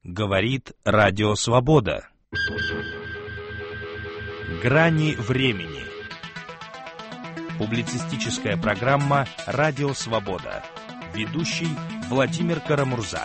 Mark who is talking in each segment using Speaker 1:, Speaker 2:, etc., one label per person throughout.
Speaker 1: Говорит Радио Свобода. Грани времени. Публицистическая программа «Радио Свобода». Ведущий Владимир Карамурза.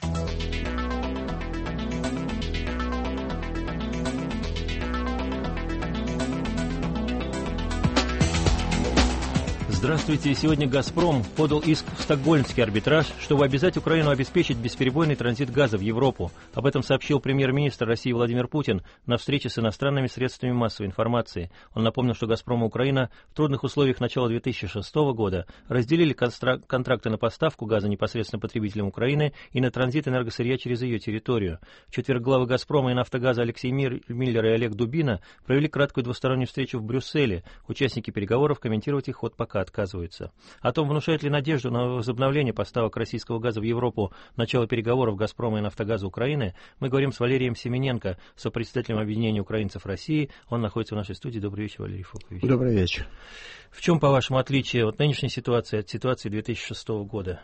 Speaker 2: Здравствуйте. Сегодня «Газпром» подал иск в Стокгольмский арбитраж, чтобы обязать Украину обеспечить бесперебойный транзит газа в Европу. Об этом сообщил премьер-министр России Владимир Путин на встрече с иностранными средствами массовой информации. Он напомнил, что «Газпром» и Украина в трудных условиях начала 2006 года разделили контракты на поставку газа непосредственно потребителям Украины и на транзит энергосырья через ее территорию. В четверг главы «Газпрома» и «Нафтогаза» Алексей Миллер и Олег Дубина провели краткую двустороннюю встречу в Брюсселе. Участники переговоров комментировать их ход пока отказываются. О том, внушает ли надежду на возобновление поставок российского газа в Европу начало переговоров «Газпрома» и «Нафтогаза» Украины, мы говорим с Валерием Семененко, сопредседателем объединения украинцев России. Он находится в нашей студии. Добрый вечер, Валерий Фокович.
Speaker 3: Добрый вечер.
Speaker 2: В чем, по-вашему, отличие от нынешней ситуации от ситуации 2006 года?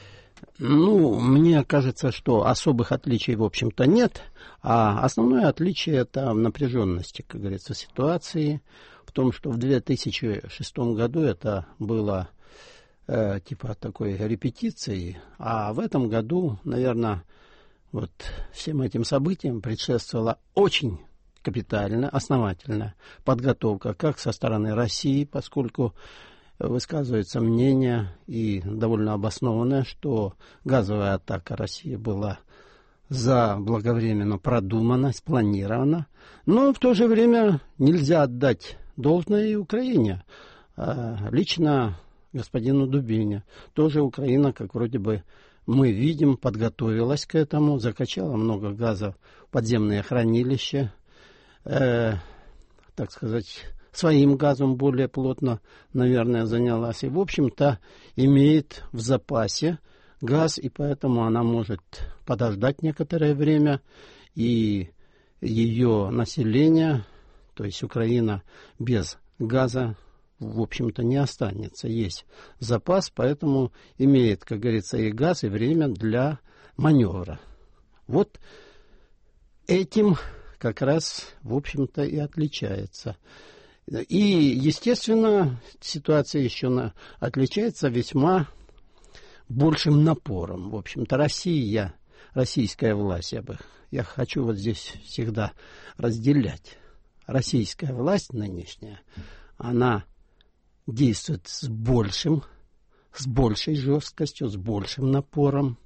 Speaker 3: Мне кажется, что особых отличий, в общем-то, нет. А основное отличие – это в напряженности, как говорится, ситуации. В том, что в 2006 году это было типа такой репетиции, а в этом году, наверное, вот всем этим событиям предшествовала очень капитальная, основательная подготовка как со стороны России, поскольку высказывается мнение и довольно обоснованное, что газовая атака России была заблаговременно продумана, спланирована, но в то же время нельзя отдать должное и Украине. Лично господину Дубине. Тоже Украина, как вроде бы мы видим, подготовилась к этому, закачала много газа в подземные хранилища, так сказать, своим газом более плотно, наверное, занялась. И, в общем-то, имеет в запасе газ, и поэтому она может подождать некоторое время, и ее население, то есть Украина без газа, в общем-то, не останется. Есть запас, поэтому имеет, как говорится, и газ, и время для маневра. Вот этим как раз, в общем-то, и отличается. И, естественно, ситуация еще отличается весьма большим напором. В общем-то, российская власть, я хочу вот здесь всегда разделять. Российская власть нынешняя, она действует с большей жесткостью, с большим напором.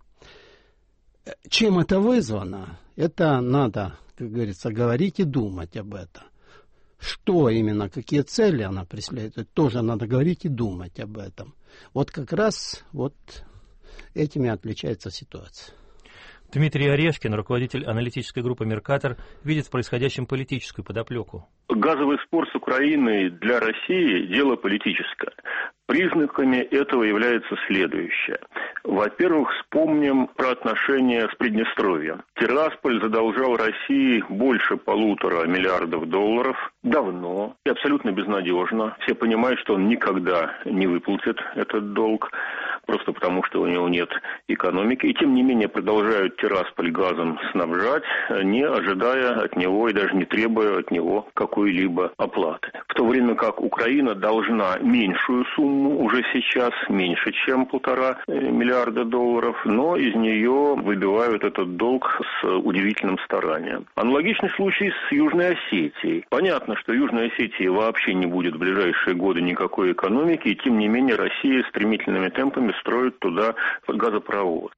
Speaker 3: Чем это вызвано? Это надо, как говорится, говорить и думать об этом. Что именно, какие цели она преследует, тоже надо говорить и думать об этом. Вот как раз вот этим и отличается ситуация.
Speaker 2: Дмитрий Орешкин, руководитель аналитической группы «Меркатор», видит в происходящем политическую подоплеку.
Speaker 4: Газовый спор с Украиной для России – дело политическое. Признаками этого является следующее. Во-первых, вспомним про отношения с Приднестровьем. Тирасполь задолжал России больше $1,5 миллиарда давно и абсолютно безнадежно. Все понимают, что он никогда не выплатит этот долг, просто потому что у него нет экономики. И тем не менее продолжают Тирасполь газом снабжать, не ожидая от него и даже не требуя от него какой-либо оплаты. В то время как Украина должна меньшую сумму уже сейчас, меньше чем $1,5 миллиарда, но из нее выбивают этот долг с удивительным старанием. Аналогичный случай с Южной Осетией. Понятно, что Южной Осетии вообще не будет в ближайшие годы никакой экономики, и тем не менее Россия стремительными темпами строит туда газопровод.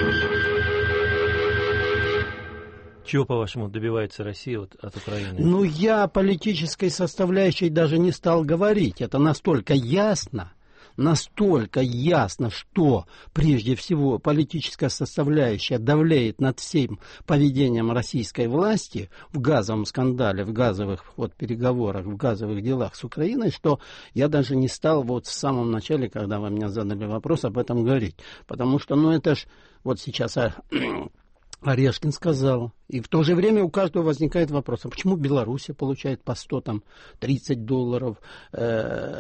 Speaker 2: Чего, по-вашему, добивается Россия от Украины?
Speaker 3: Я политической составляющей даже не стал говорить. Это настолько ясно, что прежде всего политическая составляющая давляет над всем поведением российской власти в газовом скандале, в газовых переговорах, в газовых делах с Украиной, что я даже не стал в самом начале, когда вы мне задали вопрос, об этом говорить. Потому что, это ж сейчас Орешкин сказал. И в то же время у каждого возникает вопрос, а почему Белоруссия получает по $130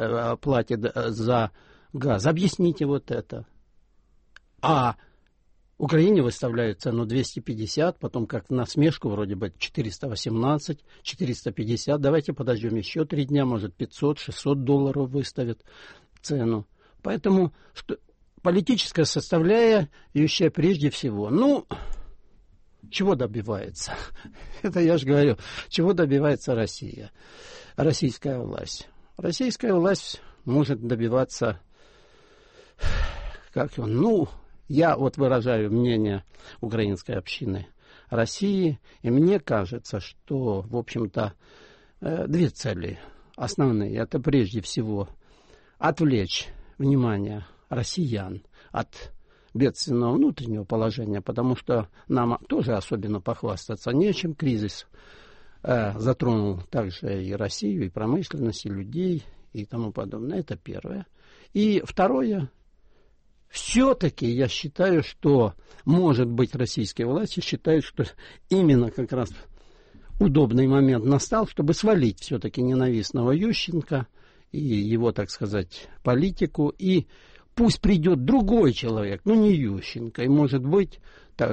Speaker 3: платит за газ? Объясните вот это. А Украине выставляют цену 250, потом как насмешку вроде бы 418, 450. Давайте подождем еще 3 дня, может $500-600 выставят цену. Поэтому что, политическая составляющая прежде всего. Ну, чего добивается? Это я же говорю, чего добивается Россия, российская власть. Российская власть может добиваться, я вот выражаю мнение украинской общины России, и мне кажется, что, в общем-то, 2 цели основные. Это прежде всего отвлечь внимание россиян от бедственного внутреннего положения, потому что нам тоже особенно похвастаться нечем. Кризис затронул также и Россию, и промышленность, и людей, и тому подобное. Это первое. И второе, все-таки я считаю, что, может быть, российские власти считают, что именно как раз удобный момент настал, чтобы свалить все-таки ненавистного Ющенко и его, так сказать, политику, и пусть придет другой человек, не Ющенко, и, может быть,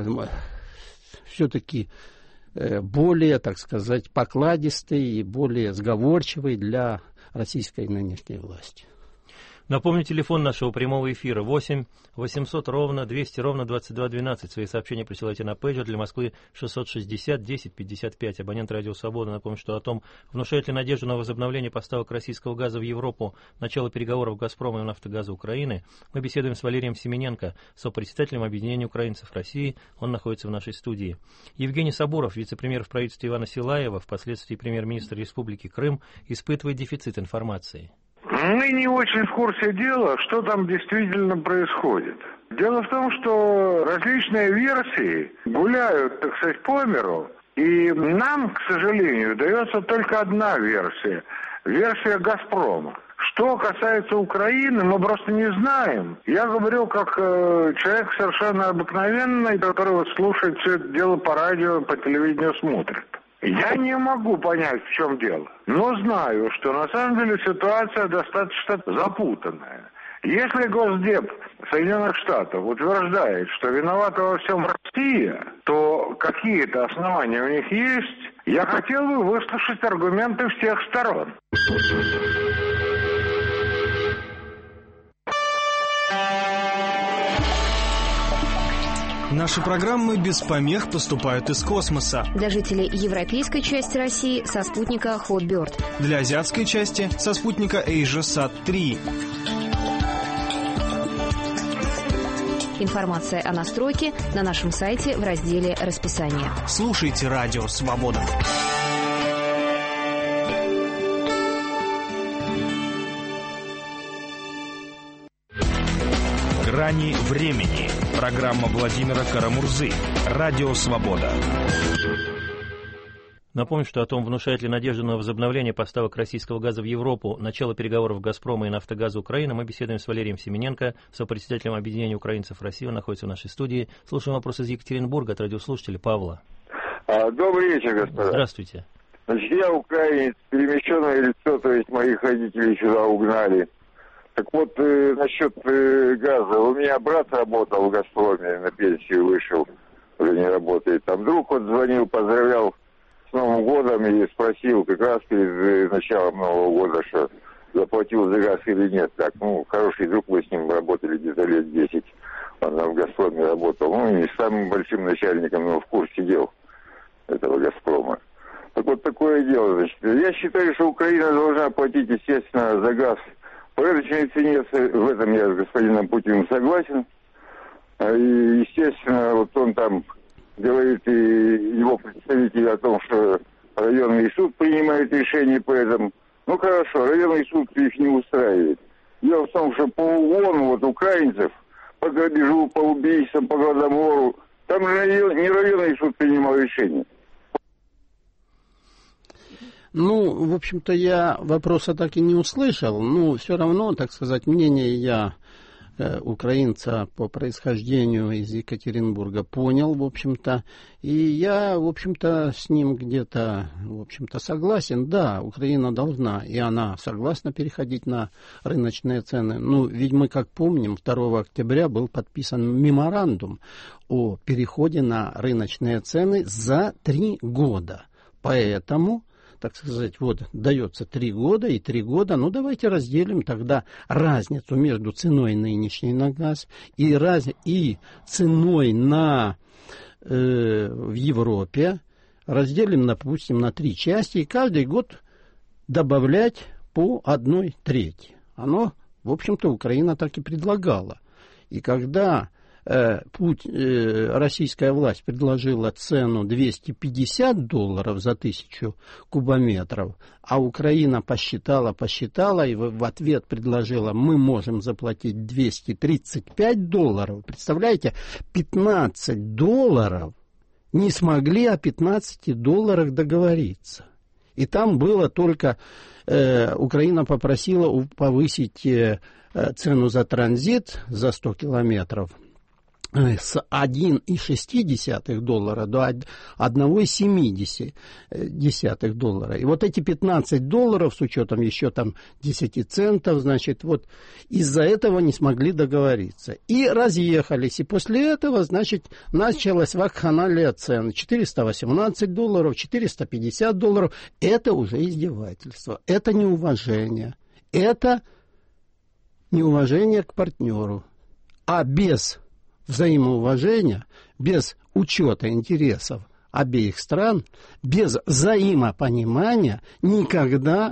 Speaker 3: все-таки более, так сказать, покладистый и более сговорчивый для российской нынешней власти.
Speaker 2: Напомню, телефон нашего прямого эфира 8 800 ровно 200 ровно 2212. Свои сообщения присылайте на пейджер для Москвы 660 10 55. Абонент Радио Свобода. Напомню, что о том, внушает ли надежду на возобновление поставок российского газа в Европу, начало переговоров «Газпрома» и «Нафтогаза» Украины, мы беседуем с Валерием Семененко, сопредседателем Объединения украинцев России. Он находится в нашей студии. Евгений Сабуров, вице-премьер в правительстве Ивана Силаева, впоследствии премьер-министр Республики Крым, испытывает дефицит информации.
Speaker 5: Мы не очень в курсе дела, что там действительно происходит. Дело в том, что различные версии гуляют, так сказать, по миру, и нам, к сожалению, дается только одна версия. Версия «Газпрома». Что касается Украины, мы просто не знаем. Я говорю как человек совершенно обыкновенный, который вот слушает все это дело по радио, по телевидению смотрит. Я не могу понять, в чем дело, но знаю, что на самом деле ситуация достаточно запутанная. Если Госдеп Соединенных Штатов утверждает, что виновата во всем Россия, то какие-то основания у них есть. Я хотел бы выслушать аргументы всех сторон.
Speaker 6: Наши программы без помех поступают из космоса.
Speaker 7: Для жителей европейской части России со спутника Hotbird.
Speaker 6: Для азиатской части со спутника AsiaSat-3.
Speaker 7: Информация о настройке на нашем сайте в разделе «Расписание».
Speaker 6: Слушайте Радио Свобода.
Speaker 1: «Грани времени». Программа Владимира Карамурзы. Радио Свобода.
Speaker 2: Напомню, что о том, внушает ли надежду на возобновление поставок российского газа в Европу, начало переговоров «Газпрома» и «Нафтогаза» Украины, мы беседуем с Валерием Семененко, сопредседателем Объединения украинцев России. Он находится в нашей студии. Слушаем вопрос из Екатеринбурга от радиослушателя Павла.
Speaker 8: Добрый вечер, господа.
Speaker 2: Здравствуйте.
Speaker 8: Значит, я украинец, перемещенное лицо, то есть моих родителей сюда угнали. Так вот, насчет газа. У меня брат работал в «Газпроме», на пенсию вышел, уже не работает. Там друг вот звонил, поздравлял с Новым годом и спросил как раз перед началом Нового года, что заплатил за газ или нет. Так, хороший друг, мы с ним работали где-то лет 10. Он в «Газпроме» работал. Не самым большим начальником, но в курсе дел этого «Газпрома». Так вот, такое дело, значит. Я считаю, что Украина должна платить, естественно, за газ по рыночной цене. В этом я с господином Путиным согласен. И, естественно, вот он там говорит, и его представители о том, что районный суд принимает решение по этому. Хорошо, районный суд их не устраивает. Дело в том, что по угону украинцев, по грабежу, по убийствам, по Гладомору, там же не районный суд принимал решение.
Speaker 3: В общем-то, я вопроса так и не услышал, но все равно, так сказать, мнение я украинца по происхождению из Екатеринбурга, понял, в общем-то, и я, в общем-то, с ним где-то, в общем-то, согласен. Да, Украина должна, и она согласна переходить на рыночные цены. Ну, ведь мы, как помним, 2 октября был подписан меморандум о переходе на рыночные цены за 3 года. Поэтому, так сказать, вот дается 3 года, и 3 года, ну давайте разделим тогда разницу между ценой нынешней на газ и ценой в Европе, разделим, допустим, на 3 части, и каждый год добавлять по 1/3. Оно, в общем-то, Украина так и предлагала. И когда российская власть предложила цену $250 за 1000 кубометров, а Украина посчитала и в ответ предложила, мы можем заплатить $235. Представляете, $15 не смогли о $15 договориться. И там было только, Украина попросила повысить цену за транзит за 100 километров с $1,6 до $1,7. И вот эти $15 с учетом еще там 10 центов, значит, вот из-за этого не смогли договориться. И разъехались. И после этого, значит, началась вакханалия цен. $418, $450. Это уже издевательство. Это неуважение. Это неуважение к партнеру. А без взаимоуважения, без учета интересов обеих стран, без взаимопонимания никогда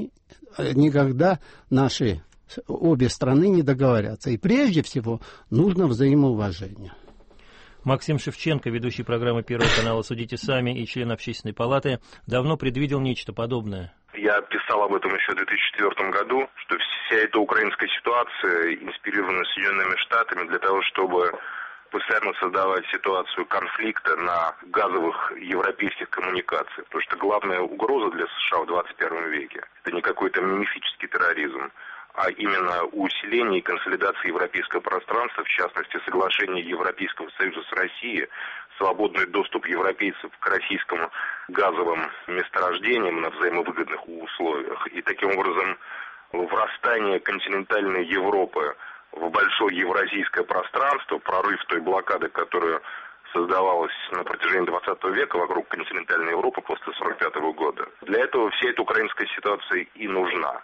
Speaker 3: наши обе страны не договорятся. И прежде всего нужно взаимоуважение.
Speaker 2: Максим Шевченко, ведущий программы Первого канала «Судите сами» и член Общественной палаты, давно предвидел нечто подобное.
Speaker 9: Я писал об этом еще в 2004 году, что вся эта украинская ситуация инспирирована Соединенными Штатами для того, чтобы постоянно создавать ситуацию конфликта на газовых европейских коммуникациях. Потому что главная угроза для США в 21 веке – это не какой-то мифический терроризм, а именно усиление и консолидация европейского пространства, в частности, соглашение Европейского Союза с Россией, свободный доступ европейцев к российским газовым месторождениям на взаимовыгодных условиях. И таким образом врастание континентальной Европы в большое евразийское пространство, прорыв той блокады, которая создавалась на протяжении 20 века вокруг континентальной Европы после 1945 года. Для этого вся эта украинская ситуация и нужна.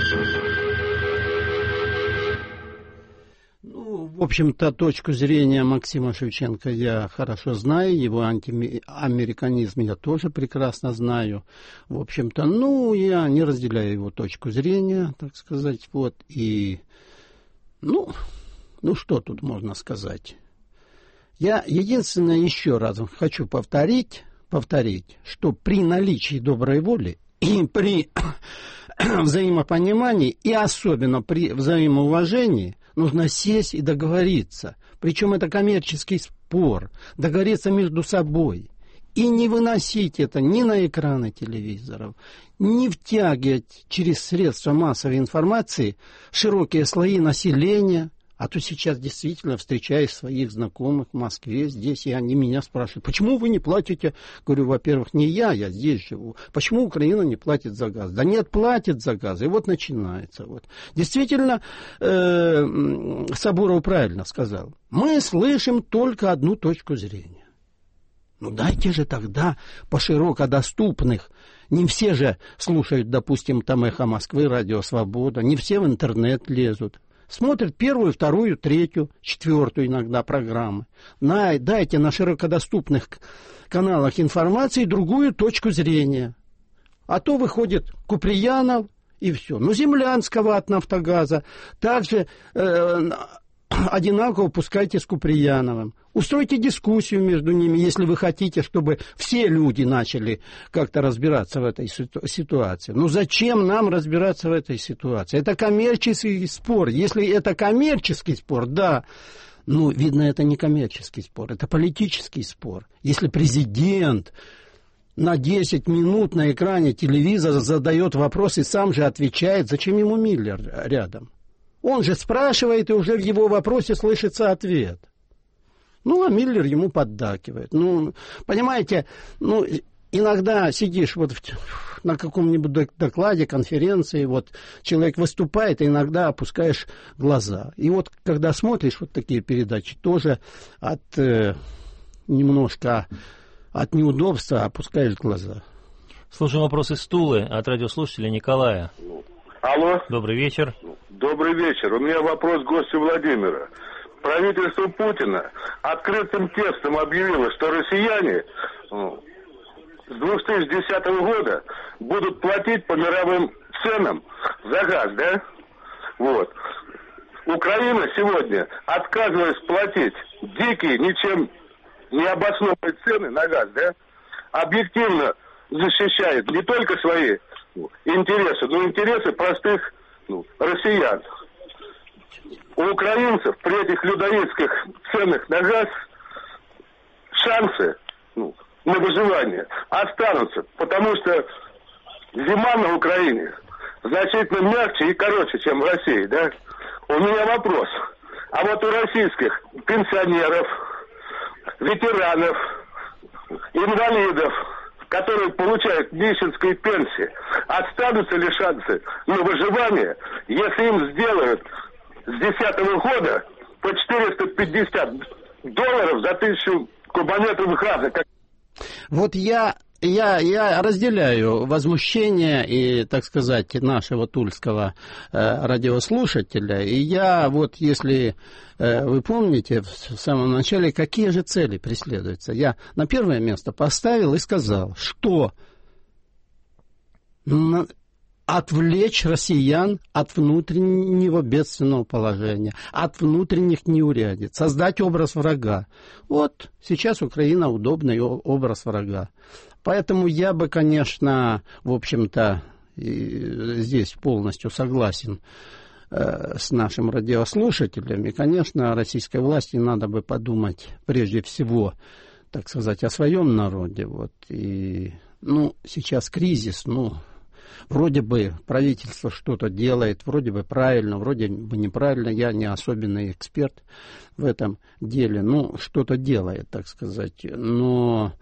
Speaker 3: Ну, в общем-то, точку зрения Максима Шевченко я хорошо знаю, его антиамериканизм я тоже прекрасно знаю. В общем-то, я не разделяю его точку зрения, так сказать, вот, и, что тут можно сказать? Я единственное еще раз хочу повторить, что при наличии доброй воли и при взаимопонимании, и особенно при взаимоуважении, нужно сесть и договориться. Причем это коммерческий спор. Договориться между собой. И не выносить это ни на экраны телевизоров, не втягивать через средства массовой информации широкие слои населения. А то сейчас действительно встречаю своих знакомых в Москве, здесь, и они меня спрашивают, почему вы не платите? Говорю, во-первых, не я здесь живу. Почему Украина не платит за газ? Да нет, платит за газ. И вот начинается. Вот. Действительно, Сабуров правильно сказал. Мы слышим только одну точку зрения. Дайте же тогда по широкодоступных. Не все же слушают, допустим, там «Эхо Москвы», «Радио Свобода», не все в интернет лезут. Смотрят 1, 2, 3, 4 иногда программы. Дайте на широкодоступных каналах информации другую точку зрения. А то выходит Куприянов и все. Землянского от «Нафтогаза» также одинаково пускайте с Куприяновым. Устройте дискуссию между ними, если вы хотите, чтобы все люди начали как-то разбираться в этой ситуации. Зачем нам разбираться в этой ситуации? Это коммерческий спор. Если это коммерческий спор, да, видно, это не коммерческий спор, это политический спор. Если президент на 10 минут на экране телевизора задает вопрос и сам же отвечает, зачем ему Миллер рядом? Он же спрашивает, и уже в его вопросе слышится ответ. Ну, а Миллер ему поддакивает. Ну, понимаете, ну, иногда сидишь вот на каком-нибудь докладе, конференции, вот человек выступает, и иногда опускаешь глаза. И вот когда смотришь вот такие передачи, тоже немножко от неудобства опускаешь глаза.
Speaker 2: Слушаем вопрос из Тулы от радиослушателя Николая.
Speaker 10: Алло.
Speaker 2: Добрый вечер.
Speaker 10: Добрый вечер. У меня вопрос к гостю Владимира. Правительство Путина открытым текстом объявило, что россияне с 2010 года будут платить по мировым ценам за газ, да? Вот. Украина сегодня отказывается платить дикие, ничем не обоснованные цены на газ, да? Объективно защищает не только свои интересы, но и интересы простых россиян. У украинцев при этих людоедских ценах на газ шансы на выживание останутся, потому что зима на Украине значительно мягче и короче, чем в России, да? У меня вопрос. А вот у российских пенсионеров, ветеранов, инвалидов, которые получают нищенские пенсии, останутся ли шансы на выживание, если им сделают с 2010 года по $450 за 1000 кубометров газа?
Speaker 3: Вот я разделяю возмущение и, так сказать, нашего тульского радиослушателя. И я вот, если вы помните, в самом начале, какие же цели преследуются, я на первое место поставил и сказал, что отвлечь россиян от внутреннего бедственного положения, от внутренних неурядиц, создать образ врага. Вот сейчас Украина удобный образ врага. Поэтому я бы, конечно, в общем-то, здесь полностью согласен с нашим радиослушателем. И, конечно, российской власти надо бы подумать прежде всего, так сказать, о своем народе. Вот. И, сейчас кризис, вроде бы правительство что-то делает, вроде бы правильно, вроде бы неправильно. Я не особенный эксперт в этом деле. Что-то делает, так сказать. Но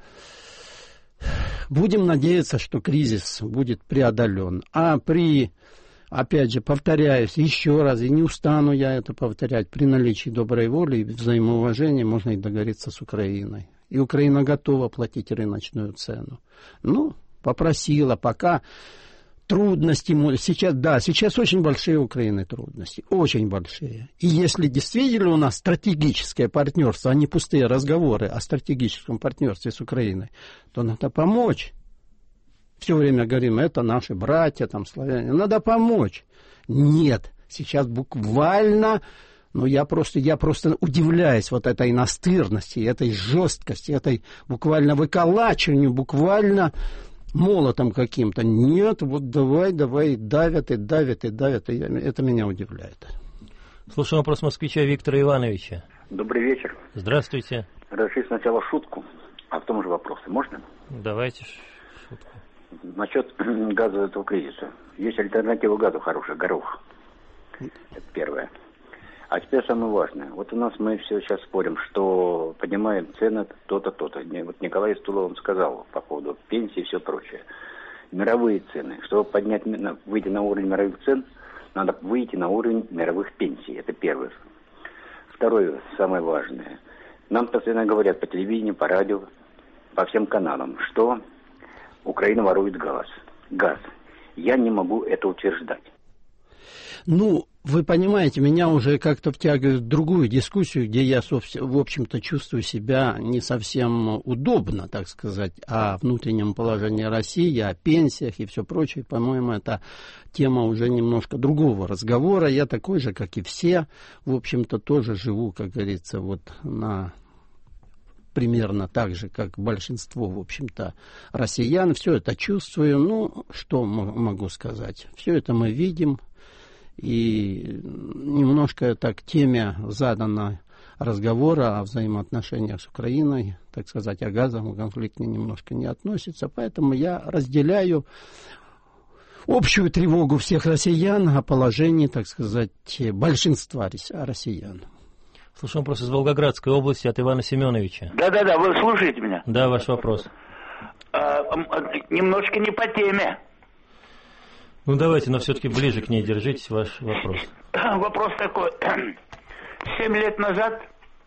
Speaker 3: будем надеяться, что кризис будет преодолен. Опять же, повторяюсь еще раз, и не устану я это повторять, при наличии доброй воли и взаимоуважения можно и договориться с Украиной. И Украина готова платить рыночную цену. Попросила, пока трудности... Сейчас очень большие у Украины трудности, очень большие. И если действительно у нас стратегическое партнерство, а не пустые разговоры о стратегическом партнерстве с Украиной, то надо помочь. Все время говорим, это наши братья, славяне. Надо помочь. Нет, сейчас буквально, я просто удивляюсь вот этой настырности, этой жесткости, этой буквально выколачиванию, буквально молотом каким-то. Нет, вот давай, давят. Это меня удивляет.
Speaker 2: Слушаем вопрос москвича Виктора Ивановича.
Speaker 11: Добрый вечер.
Speaker 2: Здравствуйте.
Speaker 11: Разрешите сначала шутку, а потом уже вопросы. Можно?
Speaker 2: Давайте шутку.
Speaker 11: Насчет газового кризиса. Есть альтернатива газу хорошая, горох. Это первое. А теперь самое важное. Вот у нас мы все сейчас спорим, что поднимаем цены то-то, то-то. Вот Николай из Тулы, он сказал по поводу пенсии и все прочее. Мировые цены. Чтобы выйти на уровень мировых цен, надо выйти на уровень мировых пенсий. Это первое. Второе, самое важное. Нам постоянно говорят по телевидению, по радио, по всем каналам, что Украина ворует газ. Я не могу это утверждать.
Speaker 3: Вы понимаете, меня уже как-то втягивают в другую дискуссию, где я, в общем-то, чувствую себя не совсем удобно, так сказать, о внутреннем положении России, о пенсиях и все прочее. По-моему, это тема уже немножко другого разговора. Я такой же, как и все, в общем-то, тоже живу, как говорится, примерно так же, как большинство, в общем-то, россиян. Все это чувствую. Что могу сказать? Все это мы видим. И немножко так теме задано разговора о взаимоотношениях с Украиной, так сказать, о газовом конфликте немножко не относится. Поэтому я разделяю общую тревогу всех россиян о положении, так сказать, большинства россиян.
Speaker 2: Слушаем вопрос из Волгоградской области от Ивана Семеновича.
Speaker 12: Да, вы слушаете меня?
Speaker 2: Да, ваш вопрос.
Speaker 12: Немножко не по теме.
Speaker 2: Ну, давайте, но все-таки ближе к ней держитесь, ваш вопрос.
Speaker 12: Вопрос такой. 7 лет назад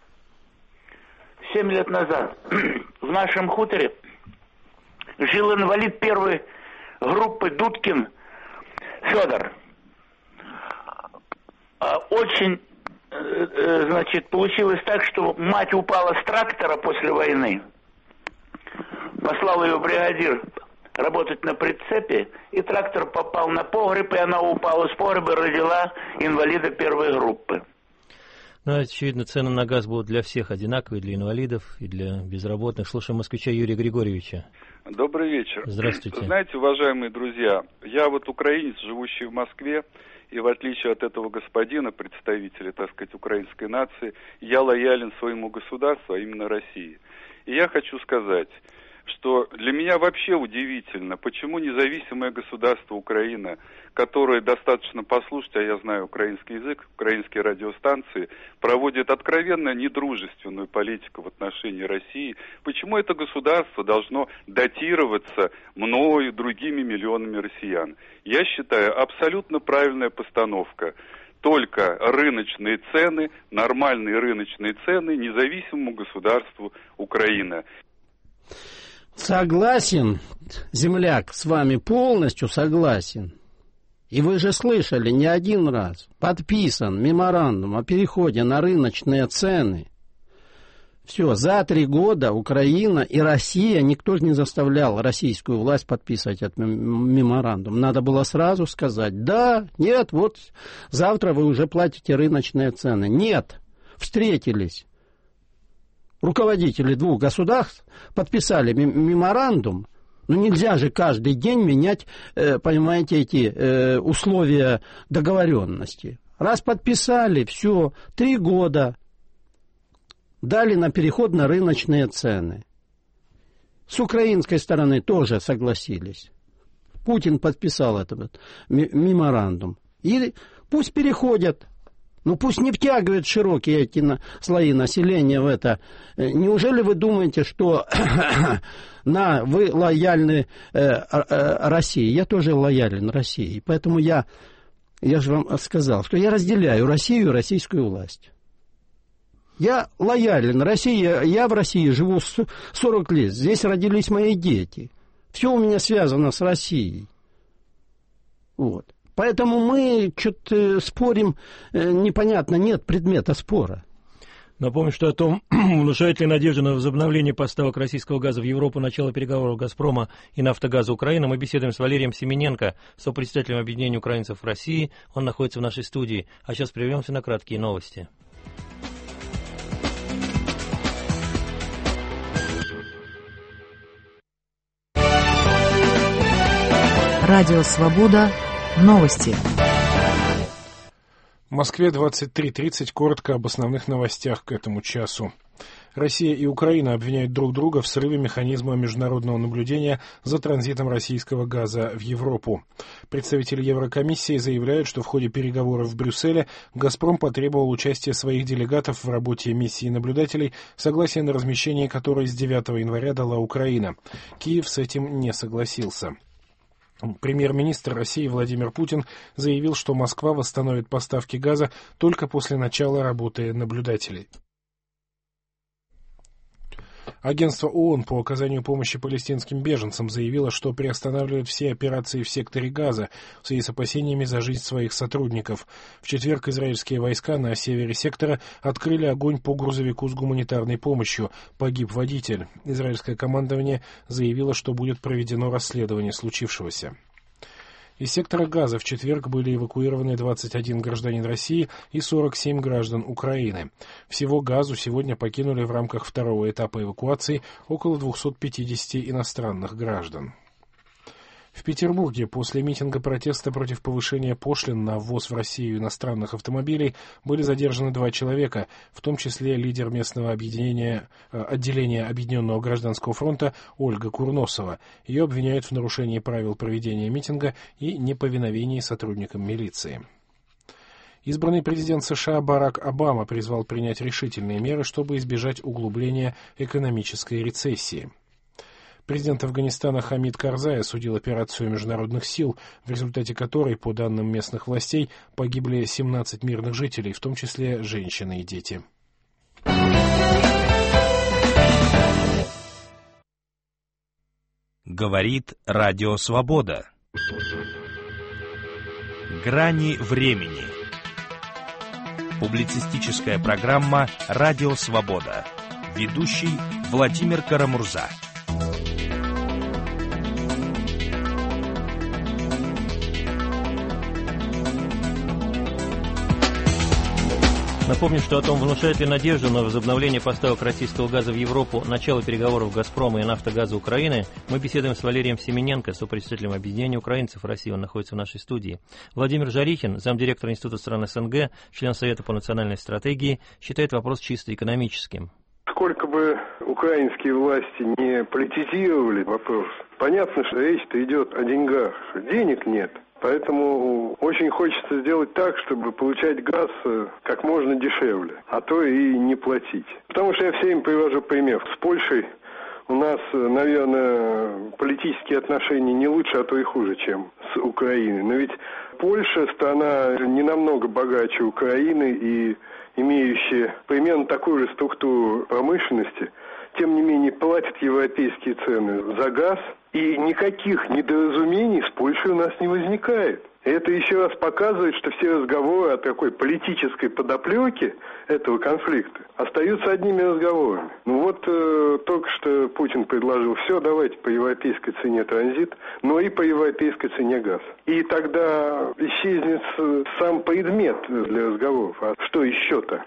Speaker 12: в нашем хуторе жил инвалид первой группы Дудкин Федор. Очень, получилось так, что мать упала с трактора после войны. Послал ее бригадир работать на прицепе, и трактор попал на погреб, и она упала с погреба, родила инвалида первой группы.
Speaker 2: Ну, очевидно, цены на газ будут для всех одинаковые, для инвалидов и для безработных. Слушаем москвича Юрия Григорьевича.
Speaker 13: Добрый вечер.
Speaker 2: Здравствуйте.
Speaker 13: Знаете, уважаемые друзья, я вот украинец, живущий в Москве, и в отличие от этого господина, представителя, так сказать, украинской нации, я лоялен своему государству, а именно России. И я хочу сказать, что для меня вообще удивительно, почему независимое государство Украина, которое достаточно послушать, а я знаю украинский язык, украинские радиостанции, проводит откровенно недружественную политику в отношении России, почему это государство должно датироваться мною, другими миллионами россиян. Я считаю, абсолютно правильная постановка. Только рыночные цены, нормальные рыночные цены независимому государству Украина.
Speaker 3: Согласен, земляк, с вами полностью согласен. И вы же слышали не один раз, подписан меморандум о переходе на рыночные цены. Все, за 3 года Украина и Россия, никто же не заставлял российскую власть подписывать этот меморандум. Надо было сразу сказать, да, нет, вот завтра вы уже платите рыночные цены. Нет, встретились. Руководители 2 государств подписали меморандум, но нельзя же каждый день менять, понимаете, эти условия договоренности. Раз подписали, все, 3 года дали на переход на рыночные цены. С украинской стороны тоже согласились. Путин подписал этот меморандум. И пусть переходят. Ну, пусть не втягивают широкие эти слои населения в это. Неужели вы думаете, что вы лояльны России? Я тоже лоялен России. Поэтому я же вам сказал, что я разделяю Россию и российскую власть. Я лоялен России. Я в России живу 40 лет. Здесь родились мои дети. Все у меня связано с Россией. Вот. Поэтому мы что-то спорим, непонятно, нет предмета спора.
Speaker 2: Напомню, что о том, внушает ли надежда на возобновление поставок российского газа в Европу, начало переговоров «Газпрома» и «Нафтогаза Украины», мы беседуем с Валерием Семененко, сопредседателем объединения украинцев в России. Он находится в нашей студии. А сейчас прервемся на краткие новости.
Speaker 14: Радио «Свобода». Новости.
Speaker 15: В Москве 23:30. Коротко об основных новостях к этому часу. Россия и Украина обвиняют друг друга в срыве механизма международного наблюдения за транзитом российского газа в Европу. Представители Еврокомиссии заявляют, что в ходе переговоров в Брюсселе «Газпром» потребовал участия своих делегатов в работе миссии наблюдателей, согласие на размещение которой с 9 января дала Украина. Киев с этим не согласился. Премьер-министр России Владимир Путин заявил, что Москва восстановит поставки газа только после начала работы наблюдателей. Агентство ООН по оказанию помощи палестинским беженцам заявило, что приостанавливает все операции в секторе Газа в связи с опасениями за жизнь своих сотрудников. В четверг израильские войска на севере сектора открыли огонь по грузовику с гуманитарной помощью. Погиб водитель. Израильское командование заявило, что будет проведено расследование случившегося. Из сектора Газа в четверг были эвакуированы 21 гражданин России и 47 граждан Украины. Всего Газу сегодня покинули в рамках второго этапа эвакуации около 250 иностранных граждан. В В Петербурге после митинга протеста против повышения пошлин на ввоз в Россию иностранных автомобилей были задержаны 2 человека, в том числе лидер местного отделения Объединенного гражданского фронта Ольга Курносова. Ее обвиняют в нарушении правил проведения митинга и неповиновении сотрудникам милиции. Избранный президент США Барак Обама призвал принять решительные меры, чтобы избежать углубления экономической рецессии. Президент Афганистана Хамид Карзай осудил операцию международных сил, в результате которой, по данным местных властей, погибли 17 мирных жителей, в том числе женщины и дети.
Speaker 1: Говорит Радио Свобода. Грани времени. Публицистическая программа «Радио Свобода». Ведущий Владимир Карамурза.
Speaker 2: Напомним, что о том, внушает ли надежду на возобновление поставок российского газа в Европу начало переговоров «Газпрома» и «Нафтогаза Украины», мы беседуем с Валерием Семененко, сопредседателем объединения украинцев России. Он находится в нашей студии. Владимир Жарихин, замдиректора Института стран СНГ, член Совета по национальной стратегии, считает вопрос чисто экономическим.
Speaker 16: Сколько бы украинские власти не политизировали вопрос, понятно, что речь-то идет о деньгах. Денег нет. Поэтому очень хочется сделать так, чтобы получать газ как можно дешевле, а то и не платить. Потому что я всем привожу пример. С Польшей у нас, наверное, политические отношения не лучше, а то и хуже, чем с Украиной. Но ведь Польша страна не намного богаче Украины и имеющая примерно такую же структуру промышленности, тем не менее платит европейские цены за газ, и никаких недоразумений с Польшей у нас не возникает. Это еще раз показывает, что все разговоры о такой политической подоплеке этого конфликта остаются одними разговорами. Ну вот только что Путин предложил: все, давайте по европейской цене транзит, но и по европейской цене газ. И тогда исчезнет сам предмет для разговоров. А что еще-то?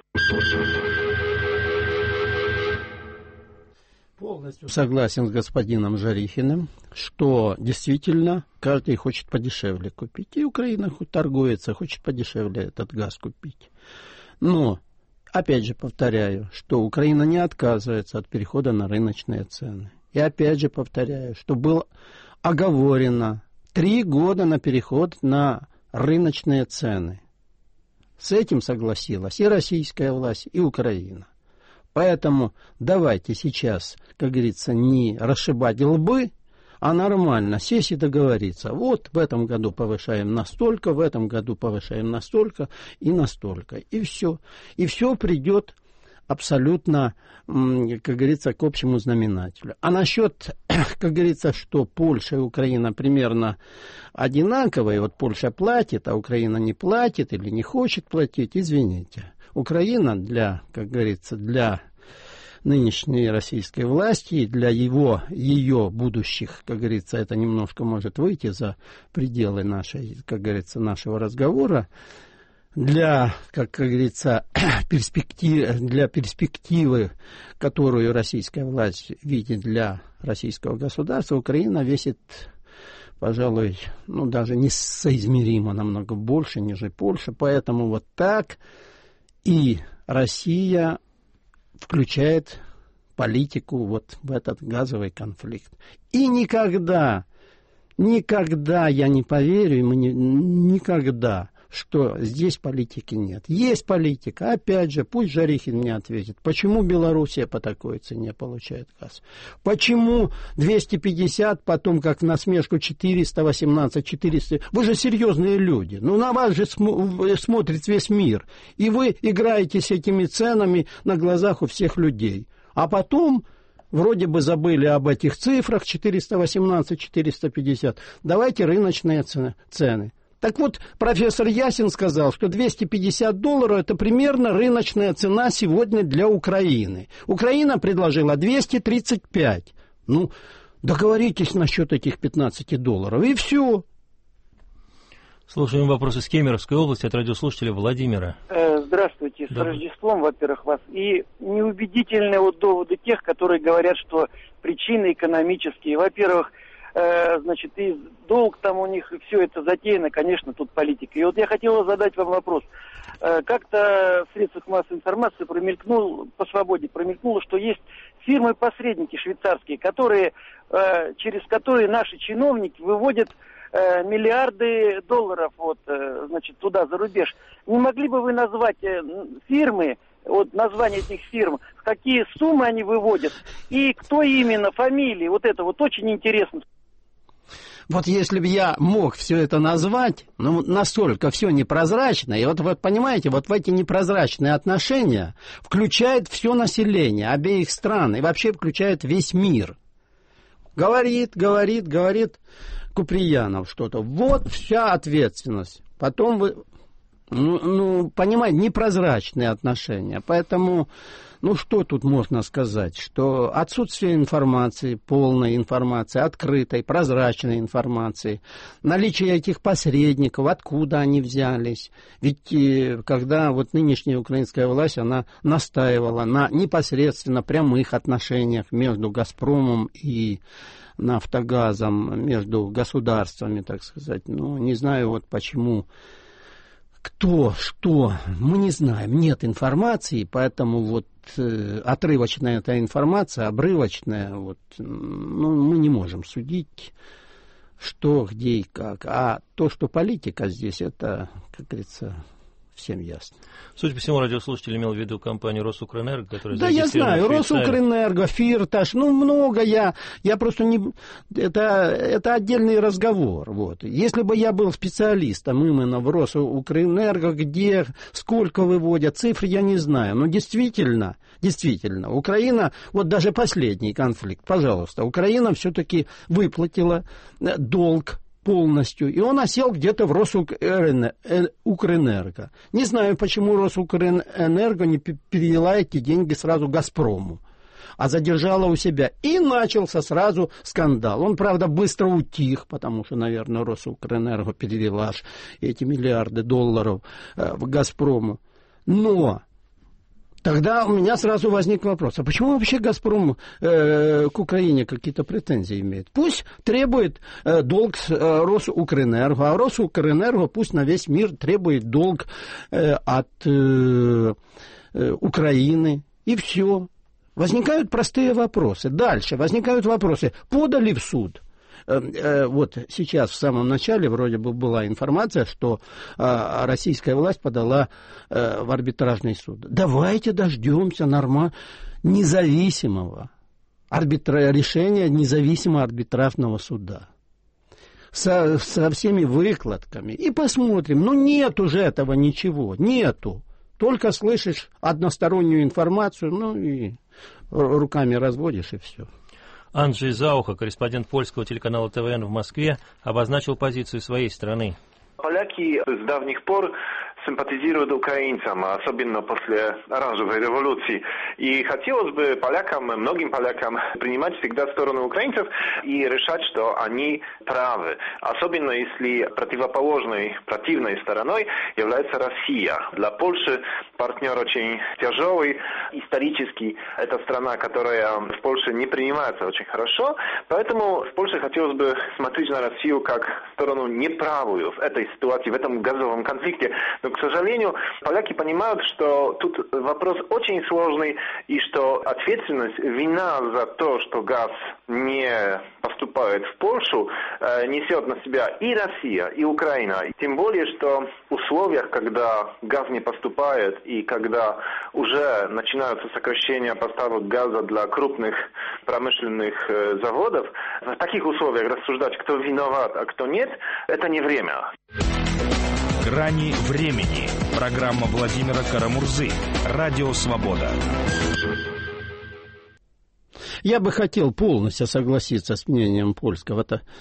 Speaker 3: Полностью согласен с господином Жарихиным, что действительно каждый хочет подешевле купить. И Украина торгуется, хочет подешевле этот газ купить. Но, опять же повторяю, что Украина не отказывается от перехода на рыночные цены. И опять же повторяю, что было оговорено 3 года на переход на рыночные цены. С этим согласилась и российская власть, и Украина. Поэтому давайте сейчас, как говорится, не расшибать лбы, а нормально сесть и договориться. Вот в этом году повышаем настолько, в этом году повышаем настолько и настолько. И все. И все придет абсолютно, как говорится, к общему знаменателю. А насчет, как говорится, что Польша и Украина примерно одинаковые, вот Польша платит, а Украина не платит или не хочет платить, извините. Украина для, как говорится, для нынешней российской власти и для ее будущих, как говорится, это немножко может выйти за пределы нашей, как говорится, нашего разговора, для, как говорится, для перспективы, которую российская власть видит для российского государства, Украина весит, пожалуй, даже несоизмеримо намного больше, нежели Польша. Поэтому вот так и Россия включает политику вот в этот газовый конфликт. И никогда я не поверю, никогда, что здесь политики нет. Есть политика. Опять же, пусть Жарихин мне ответит, почему Белоруссия по такой цене получает газ? Почему 250, потом как в насмешку 418, 400? Вы же серьезные люди. На вас же смотрит весь мир. И вы играете с этими ценами на глазах у всех людей. А потом вроде бы забыли об этих цифрах 418, 450. Давайте рыночные цены. Так вот, профессор Ясин сказал, что $250 это примерно рыночная цена сегодня для Украины. Украина предложила 235. Договоритесь насчет этих $15, и все.
Speaker 2: Слушаем вопросы с Кемеровской области от радиослушателя Владимира.
Speaker 17: Здравствуйте, с Рождеством, во-первых, вас. И неубедительные доводы тех, которые говорят, что причины экономические. Во-первых, значит, и долг там у них, и все это затеяно, конечно, тут политика. И вот я хотел задать вам вопрос. Как-то в средствах массовой информации по свободе промелькнуло, что есть фирмы-посредники швейцарские, через которые наши чиновники выводят миллиарды долларов значит, туда, за рубеж. Не могли бы вы назвать фирмы, название этих фирм, в какие суммы они выводят, и кто именно, фамилии, это очень интересно.
Speaker 3: Вот если бы я мог все это назвать, настолько все непрозрачно, и вот понимаете, в эти непрозрачные отношения включает все население обеих стран, и вообще включает весь мир. Говорит Куприянов что-то. Вот вся ответственность. Потом понимаете, непрозрачные отношения. Поэтому, что тут можно сказать? Что отсутствие информации, полной информации, открытой, прозрачной информации, наличие этих посредников, откуда они взялись. Ведь когда нынешняя украинская власть, она настаивала на непосредственно прямых отношениях между «Газпромом» и «Нафтогазом», между государствами, так сказать. Не знаю почему... Кто, что, мы не знаем, нет информации, поэтому отрывочная эта информация, обрывочная, мы не можем судить, что, где и как. А то, что политика здесь, это, как говорится, всем ясно.
Speaker 2: Судя по всему, радиослушатель имел в виду компанию «Росукрэнерго», которая
Speaker 3: да, я знаю, «Росукрэнерго», «Фирташ», много я просто не... Это отдельный разговор, Если бы я был специалистом именно в «Росукрэнерго», где, сколько выводят, цифры я не знаю, но действительно, Украина, даже последний конфликт, пожалуйста, Украина все-таки выплатила долг полностью, и он осел где-то в Росукрэнерго. Не знаю, почему Росукрэнерго не перевела эти деньги сразу «Газпрому», а задержала у себя. И начался сразу скандал. Он, правда, быстро утих, потому что, наверное, Росукрэнерго перевела эти миллиарды долларов в «Газпрому». Но... Тогда у меня сразу возник вопрос, а почему вообще «Газпром» к Украине какие-то претензии имеет? Пусть требует долг с Росукрэнерго, а Росукрэнерго пусть на весь мир требует долг от Украины, и все. Возникают простые вопросы. Дальше возникают вопросы, подали в суд. Сейчас в самом начале вроде бы была информация, что российская власть подала в арбитражный суд. Давайте дождемся независимого решения независимого арбитражного суда. Со всеми выкладками. И посмотрим. Нет уже этого ничего. Нету. Только слышишь одностороннюю информацию, и руками разводишь, и все.
Speaker 2: Анджей Зауха, корреспондент польского телеканала ТВН в Москве, обозначил позицию своей страны.
Speaker 9: Поляки с давних пор симпатизируют украинцам, особенно после оранжевой революции. И хотелось бы многим полякам принимать всегда сторону украинцев и решать, что они правы. Особенно если противной стороной является Россия. Для Польши партнер очень тяжелый, исторический. Это страна, которая в Польше не принимается очень хорошо. Поэтому в Польше хотелось бы смотреть на Россию как сторону неправую в этой ситуации, в этом газовом конфликте. Но, к сожалению, поляки понимают, что тут вопрос очень сложный, и что ответственность, вина за то, что газ не поступает в Польшу, несет на себя и Россия, и Украина. Тем более, что в условиях, когда газ не поступает, и когда уже начинаются сокращения поставок газа для крупных промышленных заводов, в таких условиях рассуждать, кто виноват, а кто нет, это не время.
Speaker 1: «Грани времени». Программа Владимира Карамурзы. Радио «Свобода».
Speaker 3: Я бы хотел полностью согласиться с мнением польского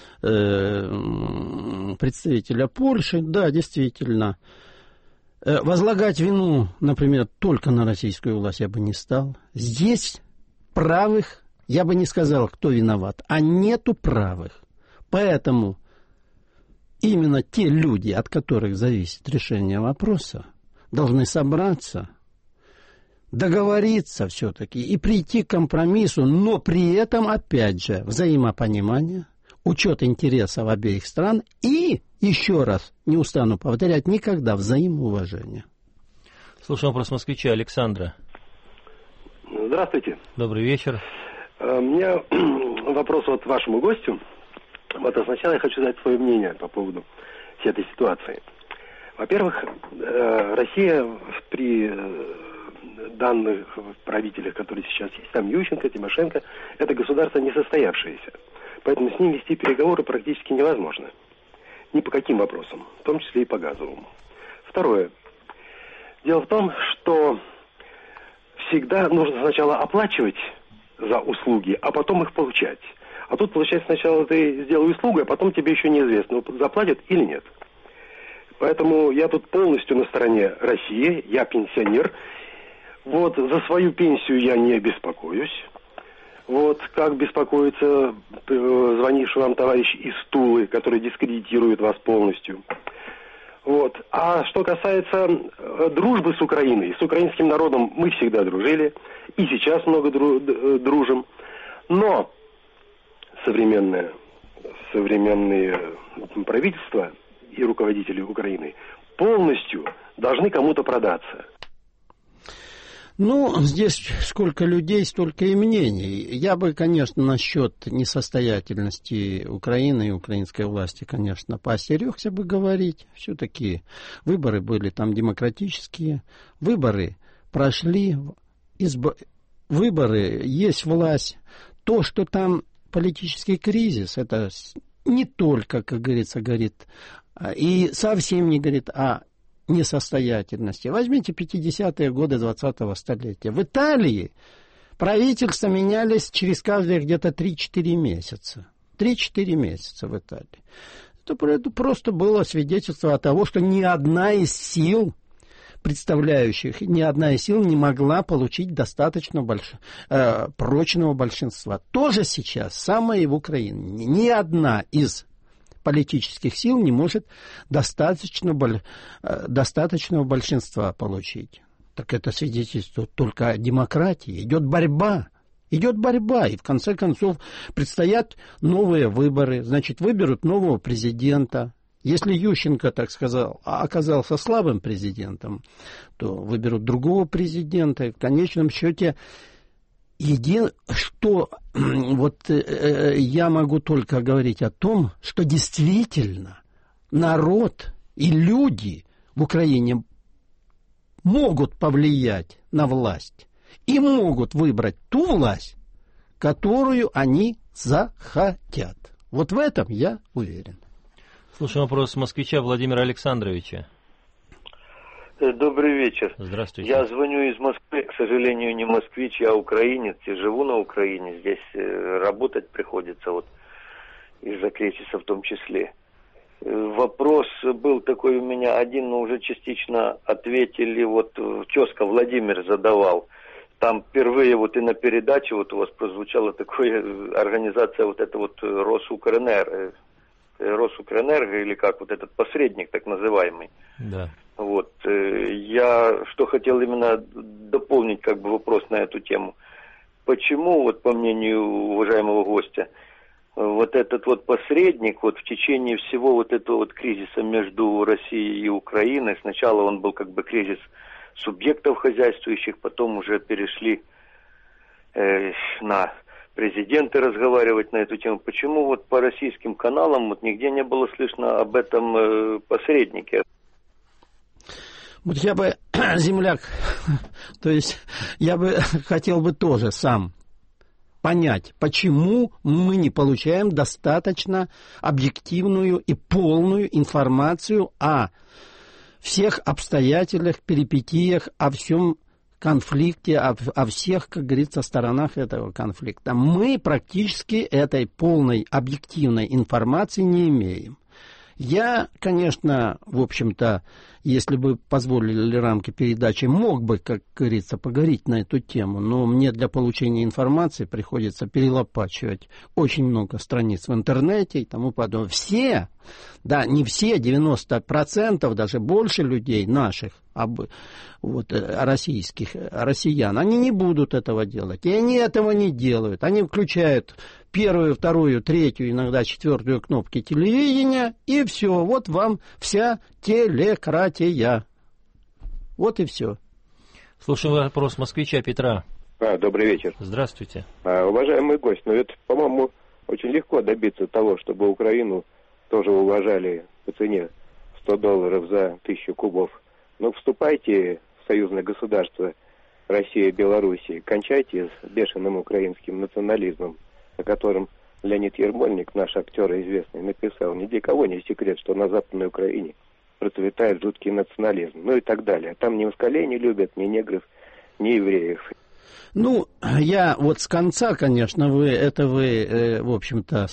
Speaker 3: представителя Польши. Да, действительно. Возлагать вину, например, только на российскую власть я бы не стал. Здесь правых, я бы не сказал, кто виноват, а нету правых. Поэтому именно те люди, от которых зависит решение вопроса, должны собраться, договориться все-таки и прийти к компромиссу, но при этом, опять же, взаимопонимание, учет интересов обеих стран и, еще раз, не устану повторять, никогда взаимоуважение.
Speaker 2: Слушаем вопрос москвича Александра.
Speaker 18: Здравствуйте.
Speaker 2: Добрый вечер.
Speaker 18: У меня вопрос вот вашему гостю. Вот сначала я хочу дать свое мнение по поводу всей этой ситуации. Во-первых, Россия при данных правителях, которые сейчас есть, там Ющенко, Тимошенко, это государство несостоявшееся. Поэтому с ним вести переговоры практически невозможно. Ни по каким вопросам, в том числе и по газовому. Второе. Дело в том, что всегда нужно сначала оплачивать за услуги, а потом их получать. А тут, получается, сначала ты сделал услугу, а потом тебе еще неизвестно, заплатят или нет. Поэтому я тут полностью на стороне России, я пенсионер. Вот, за свою пенсию я не беспокоюсь. Вот, как беспокоится звонивший вам товарищ из Тулы, который дискредитирует вас полностью. Вот. А что касается дружбы с Украиной, с украинским народом мы всегда дружили, и сейчас много дружим. Но современные правительства и руководители Украины полностью должны кому-то продаться.
Speaker 3: Ну, здесь сколько людей, столько и мнений. Я бы, конечно, насчет несостоятельности Украины и украинской власти, конечно, поостерегся бы говорить. Все-таки выборы были там демократические, выборы прошли, выборы, есть власть. То, что там политический кризис, это не только, как говорится, говорит, и совсем не говорит о несостоятельности. Возьмите 50-е годы 20-го столетия. В Италии правительства менялись через каждые где-то 3-4 месяца. 3-4 месяца в Италии. Это просто было свидетельство того, что ни одна из сил, представляющих, ни одна из сил не могла получить достаточно прочного большинства. Тоже сейчас, самое и в Украине. Ни одна из политических сил не может достаточного большинства получить. Так это свидетельствует только о демократии. Идет борьба, и в конце концов предстоят новые выборы. Значит, выберут нового президента. Если Ющенко, так сказал, оказался слабым президентом, то выберут другого президента. И в конечном счете что вот я могу только говорить о том, что действительно народ и люди в Украине могут повлиять на власть и могут выбрать ту власть, которую они захотят. Вот в этом я уверен.
Speaker 2: Слушаем вопрос москвича Владимира Александровича.
Speaker 19: Добрый вечер.
Speaker 2: Здравствуйте.
Speaker 19: Я звоню из Москвы, к сожалению, не москвич, я украинец, и живу на Украине. Здесь работать приходится, вот из-за кризиса в том числе. Вопрос был такой у меня один, но уже частично ответили, вот тезка Владимир задавал. Там впервые вот и на передаче вот у вас прозвучала такая организация, вот это вот Росукрэнерго, или как, вот этот посредник так называемый.
Speaker 2: Да.
Speaker 19: Вот, я что хотел именно дополнить как бы вопрос на эту тему. Почему, вот по мнению уважаемого гостя, вот этот вот посредник вот в течение всего вот этого вот кризиса между Россией и Украиной, сначала он был как бы кризис субъектов хозяйствующих, потом уже перешли на президенты разговаривать на эту тему. Почему вот по российским каналам вот нигде не было слышно об этом посреднике?
Speaker 3: Вот я бы, земляк, то есть я бы хотел бы тоже сам понять, почему мы не получаем достаточно объективную и полную информацию о всех обстоятельствах, перипетиях, о всем конфликте, о всех, как говорится, сторонах этого конфликта. Мы практически этой полной объективной информации не имеем. Я, конечно, в общем-то, если бы позволили рамки передачи, мог бы, как говорится, поговорить на эту тему, но мне для получения информации приходится перелопачивать очень много страниц в интернете и тому подобное. Все, да, не все, 90%, даже больше людей наших, вот, россиян, они не будут этого делать, и они этого не делают. Они включают первую, вторую, третью, иногда четвертую кнопки телевидения, и все, вот вам вся телекратия. Вот и все.
Speaker 2: Слушаем вопрос москвича Петра.
Speaker 20: Добрый вечер.
Speaker 2: Здравствуйте.
Speaker 20: Уважаемый гость, это, по-моему, очень легко добиться того, чтобы Украину тоже уважали по цене $100 за 1000 кубов. Но вступайте в союзное государство Россия и Белоруссия, кончайте с бешеным украинским национализмом, о котором Леонид Ермольник, наш актер известный, написал. Ни для кого не секрет, что на Западной Украине процветает жуткий национализм, ну и так далее. Там ни москалей не любят, ни негров, ни евреев.
Speaker 3: Ну, я вот с конца, конечно, вы, в общем-то,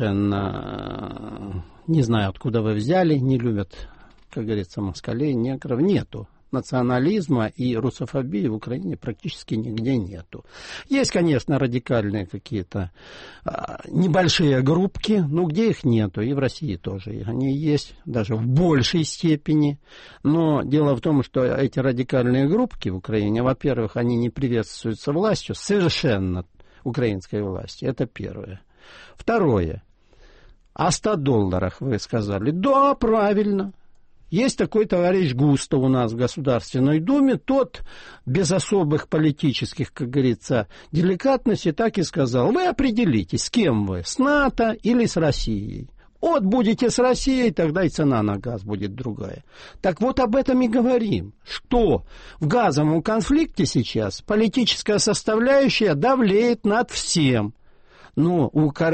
Speaker 3: совершенно не знаю, откуда вы взяли, не любят, как говорится, москалей, негров, нету. Национализма и русофобии в Украине практически нигде нету. Есть, конечно, радикальные какие-то небольшие группки, но где их нету, и в России тоже. Они есть даже в большей степени. Но дело в том, что эти радикальные группки в Украине, во-первых, они не приветствуются властью, совершенно украинской власти. Это первое. Второе. О $100 вы сказали. Да, правильно. Есть такой товарищ Густо у нас в Государственной Думе, тот без особых политических, как говорится, деликатностей так и сказал: вы определитесь, с кем вы, с НАТО или с Россией. Вот будете с Россией, тогда и цена на газ будет другая. Так вот об этом и говорим, что в газовом конфликте сейчас политическая составляющая давлеет над всем. Но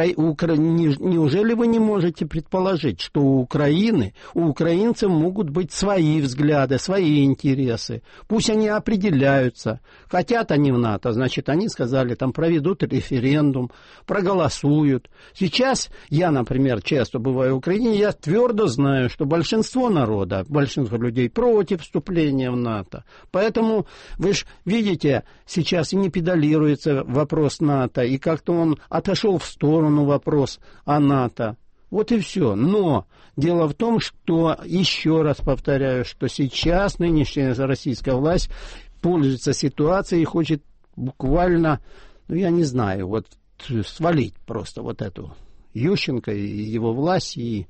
Speaker 3: неужели вы не можете предположить, что у украинцев могут быть свои взгляды, свои интересы? Пусть они определяются. Хотят они в НАТО, значит, они сказали, там проведут референдум, проголосуют. Сейчас я, например, часто бываю в Украине, я твердо знаю, что большинство народа, большинство людей против вступления в НАТО. Поэтому вы же видите, сейчас и не педалируется вопрос НАТО, и как-то он отошел в сторону вопрос о НАТО. Вот и все. Но дело в том, что, еще раз повторяю, что сейчас нынешняя российская власть пользуется ситуацией и хочет буквально, я не знаю, вот свалить просто вот эту Ющенко и его власть и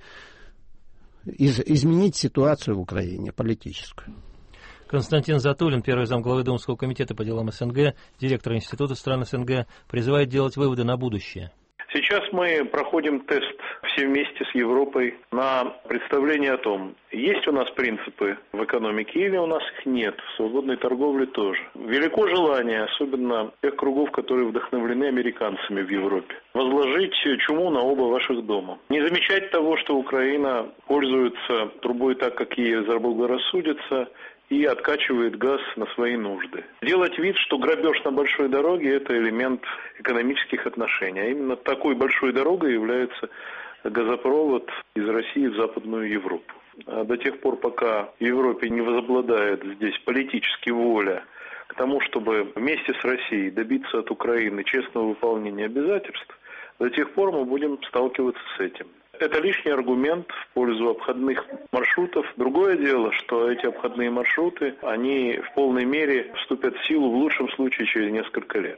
Speaker 3: изменить ситуацию в Украине политическую.
Speaker 2: Константин Затулин, первый замглавы Думского комитета по делам СНГ, директор Института стран СНГ, призывает делать выводы на будущее.
Speaker 4: Сейчас мы проходим тест все вместе с Европой на представление о том, есть у нас принципы в экономике или у нас их нет, в свободной торговле тоже. Велико желание, особенно тех кругов, которые вдохновлены американцами в Европе, возложить чуму на оба ваших дома. Не замечать того, что Украина пользуется трубой так, как ей заблагорассудится, и откачивает газ на свои нужды. Делать вид, что грабеж на большой дороге – это элемент экономических отношений. А именно такой большой дорогой является газопровод из России в Западную Европу. А до тех пор, пока в Европе не возобладает здесь политически воля к тому, чтобы вместе с Россией добиться от Украины честного выполнения обязательств, до тех пор мы будем сталкиваться с этим. Это лишний аргумент в пользу обходных маршрутов. Другое дело, что эти обходные маршруты, они в полной мере вступят в силу в лучшем случае через несколько лет.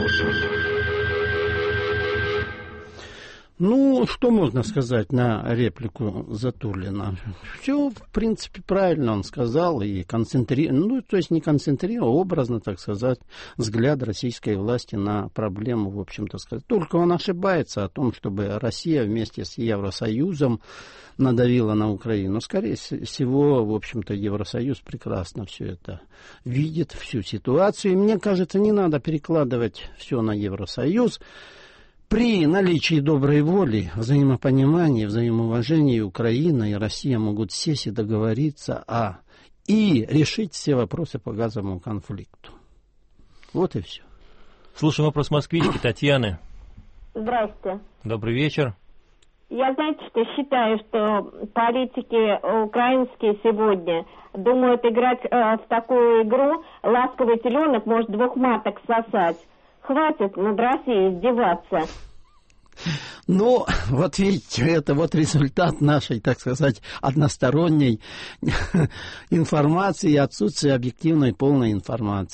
Speaker 3: Ну, что можно сказать на реплику Затулина? Все, в принципе, правильно он сказал, и то есть не концентрировал, образно, так сказать, взгляд российской власти на проблему, в общем-то сказать. Только он ошибается о том, чтобы Россия вместе с Евросоюзом надавила на Украину. Скорее всего, в общем-то, Евросоюз прекрасно все это видит, всю ситуацию. И мне кажется, не надо перекладывать все на Евросоюз. При наличии доброй воли, взаимопонимания, взаимоуважения Украина и Россия могут сесть и договориться и решить все вопросы по газовому конфликту. Вот и все.
Speaker 2: Слушаем вопрос москвички Татьяны.
Speaker 21: Здравствуйте.
Speaker 2: Добрый вечер.
Speaker 21: Я, знаете, что считаю, что политики украинские сегодня думают играть в такую игру. Ласковый теленок может 2 маток сосать. Хватит над Россией издеваться.
Speaker 3: Ну, вот видите, это вот результат нашей, так сказать, односторонней информации и отсутствия объективной полной информации.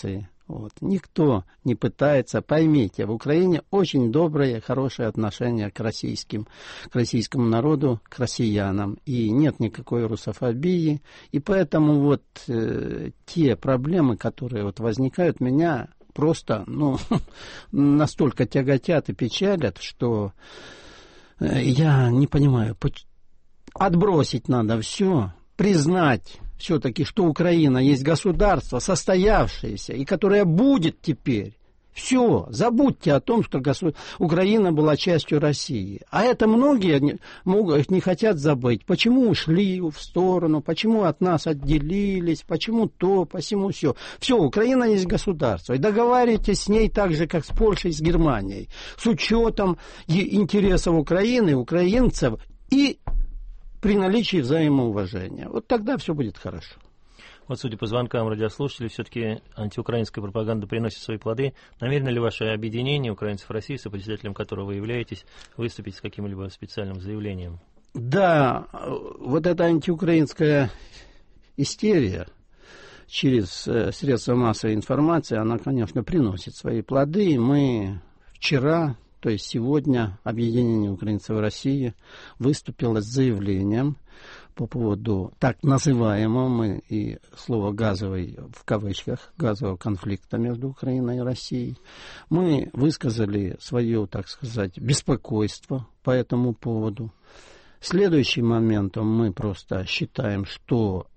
Speaker 3: Вот. Никто не пытается, поймите, в Украине очень доброе, хорошее отношение к российскому народу, к россиянам. И нет никакой русофобии. И поэтому вот те проблемы, которые вот возникают, меня просто настолько тяготят и печалят, что я не понимаю. Отбросить надо все, признать все-таки, что Украина есть государство, состоявшееся, и которое будет теперь. Все, забудьте о том, что Украина была частью России. А это многие не хотят забыть. Почему ушли в сторону, почему от нас отделились, почему то, почему все. Все, Украина есть государство. И договаривайтесь с ней так же, как с Польшей, с Германией. С учетом интересов Украины, украинцев и при наличии взаимоуважения. Вот тогда все будет хорошо.
Speaker 2: Вот, судя по звонкам радиослушателей, все-таки антиукраинская пропаганда приносит свои плоды. Намерено ли ваше объединение украинцев России, сопредседателем которого вы являетесь, выступить с каким-либо специальным заявлением?
Speaker 3: Да, вот эта антиукраинская истерия через средства массовой информации, она, конечно, приносит свои плоды. Мы вчера, то есть сегодня, объединение украинцев России выступило с заявлением по поводу так называемого, мы и слово «газовый» в кавычках, газового конфликта между Украиной и Россией. Мы высказали свое, так сказать, беспокойство по этому поводу. Следующим моментом мы просто считаем, что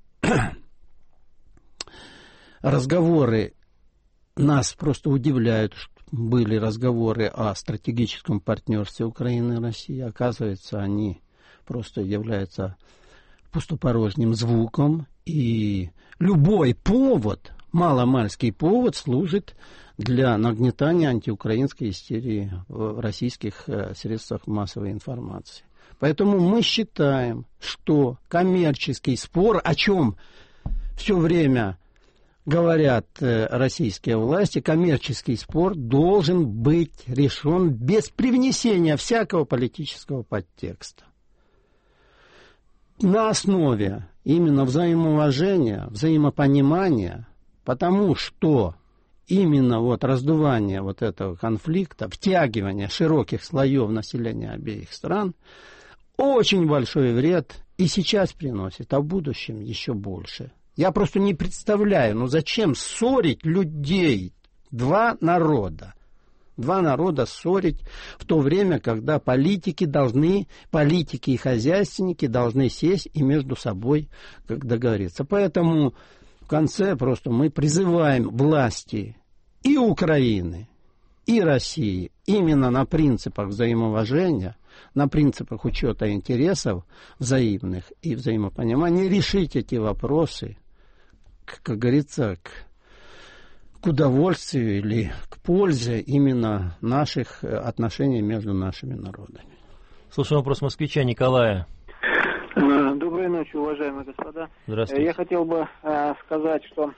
Speaker 3: разговоры нас просто удивляют, что были разговоры о стратегическом партнерстве Украины и России. Оказывается, они просто являются пустопорожним звуком, и любой повод, маломальский повод, служит для нагнетания антиукраинской истерии в российских средствах массовой информации. Поэтому мы считаем, что коммерческий спор, о чем все время говорят российские власти, коммерческий спор должен быть решен без привнесения всякого политического подтекста. На основе именно взаимоуважения, взаимопонимания, потому что именно вот раздувание вот этого конфликта, втягивание широких слоев населения обеих стран очень большой вред и сейчас приносит, а в будущем еще больше. Я просто не представляю, зачем ссорить людей, два народа ссорить в то время, когда политики и хозяйственники должны сесть и между собой договориться. Поэтому в конце просто мы призываем власти и Украины, и России именно на принципах взаимоуважения, на принципах учета интересов взаимных и взаимопонимания решить эти вопросы, как говорится, к удовольствию или к пользе именно наших отношений между нашими народами.
Speaker 2: Слушаем вопрос москвича Николая.
Speaker 5: Доброй ночи, уважаемые господа.
Speaker 2: Здравствуйте.
Speaker 5: Я хотел бы сказать, что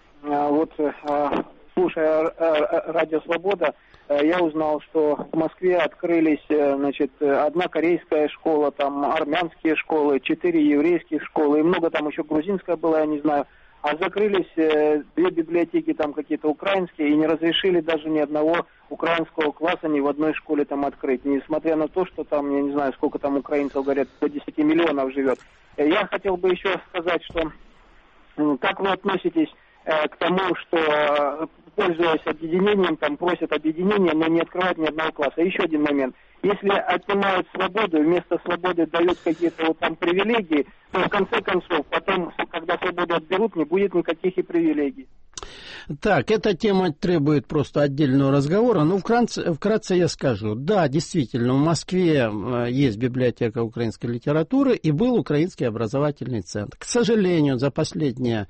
Speaker 5: слушая Радио Свобода, я узнал, что в Москве открылись, одна корейская школа, там армянские школы, 4 еврейских школы, и много там еще грузинская была, я не знаю. А закрылись 2 библиотеки там какие-то украинские и не разрешили даже ни одного украинского класса ни в одной школе там открыть. Несмотря на то, что там, я не знаю, сколько там украинцев, говорят, до 10 миллионов живет. Я хотел бы еще сказать, что как вы относитесь к тому, что, пользуясь объединением, там просят объединения, но не открывают ни одного класса. Еще один момент. Если отнимают свободу, вместо свободы дают какие-то вот там привилегии, то в конце концов, потом, когда свободу отберут, не будет никаких и привилегий.
Speaker 3: Так, эта тема требует просто отдельного разговора. Вкратце я скажу. Да, действительно, в Москве есть библиотека украинской литературы и был украинский образовательный центр. К сожалению, за последние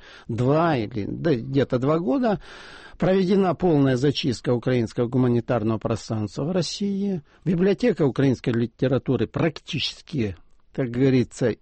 Speaker 3: 2 года проведена полная зачистка украинского гуманитарного пространства в России. Библиотека украинской литературы практически, как говорится,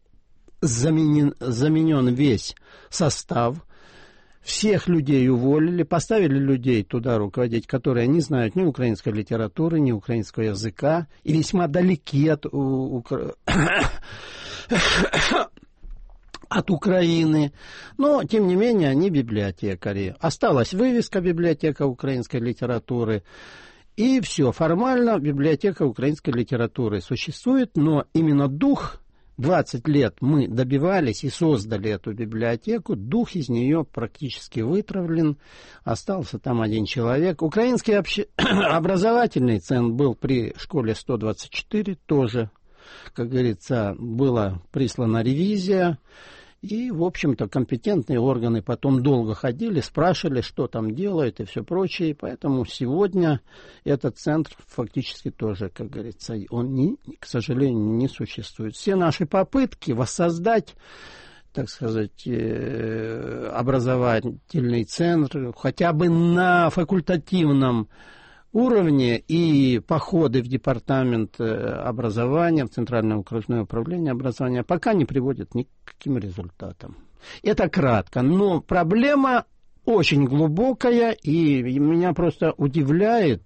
Speaker 3: заменен весь состав. Всех людей уволили, поставили людей туда руководить, которые не знают ни украинской литературы, ни украинского языка, и весьма далеки от от Украины, но, тем не менее, они библиотекари. Осталась вывеска «Библиотека украинской литературы», и все, формально библиотека украинской литературы существует, но именно дух, 20 лет мы добивались и создали эту библиотеку, дух из нее практически вытравлен, остался там один человек. Украинский образовательный центр был при школе 124 тоже. Как говорится, была прислана ревизия, и, в общем-то, компетентные органы потом долго ходили, спрашивали, что там делают и все прочее, и поэтому сегодня этот центр фактически тоже, как говорится, он, к сожалению, не существует. Все наши попытки воссоздать, так сказать, образовательный центр, хотя бы на факультативном уровне, и походы в департамент образования, в Центральное окружное управление образования пока не приводят ни к каким результатам. Это кратко, но проблема очень глубокая, и меня просто удивляет,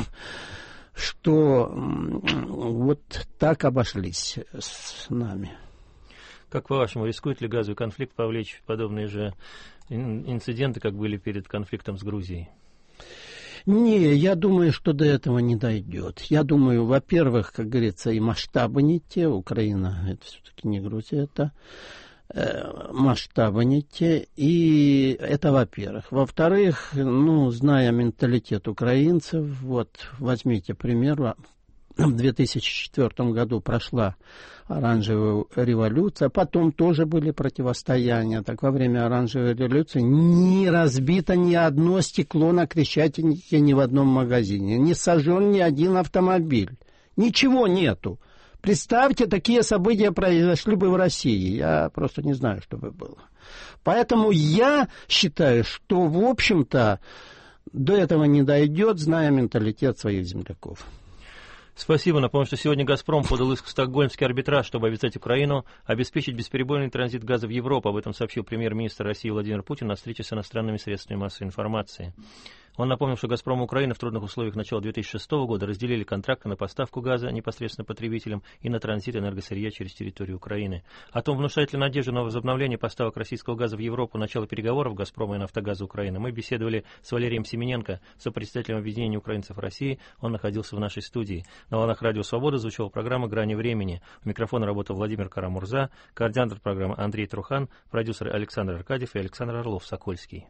Speaker 3: что вот так обошлись с нами.
Speaker 2: Как по-вашему, рискует ли газовый конфликт повлечь подобные же инциденты, как были перед конфликтом с Грузией?
Speaker 3: Не, я думаю, что до этого не дойдет. Я думаю, во-первых, как говорится, и масштабы не те. Украина, это все-таки не Грузия, это масштабы не те. И это во-первых. Во-вторых, зная менталитет украинцев, вот возьмите пример. В 2004 году прошла оранжевая революция, потом тоже были противостояния. Так во время оранжевой революции не разбито ни одно стекло на Крещатике ни в одном магазине, не сожжен ни один автомобиль. Ничего нету. Представьте, такие события произошли бы в России. Я просто не знаю, что бы было. Поэтому я считаю, что, в общем-то, до этого не дойдет, зная менталитет своих земляков.
Speaker 2: Спасибо. Напомню, что сегодня «Газпром» подал иск в Стокгольмский арбитраж, чтобы обязать Украину обеспечить бесперебойный транзит газа в Европу. Об этом сообщил премьер-министр России Владимир Путин на встрече с иностранными средствами массовой информации. Он напомнил, что «Газпром» Украины в трудных условиях начала 2006 года разделили контракты на поставку газа непосредственно потребителям и на транзит энергосырья через территорию Украины. О том, внушает ли надежду на возобновление поставок российского газа в Европу начало переговоров «Газпрома» и «Нафтогаза Украины», мы беседовали с Валерием Семененко, сопредседателем объединения украинцев России. Он находился в нашей студии. На волнах «Радио Свобода» звучала программа «Грани времени». У микрофона работал Владимир Карамурза, координатор программы Андрей Трухан, продюсеры Александр Аркадьев и Александр Орлов-Сокольский.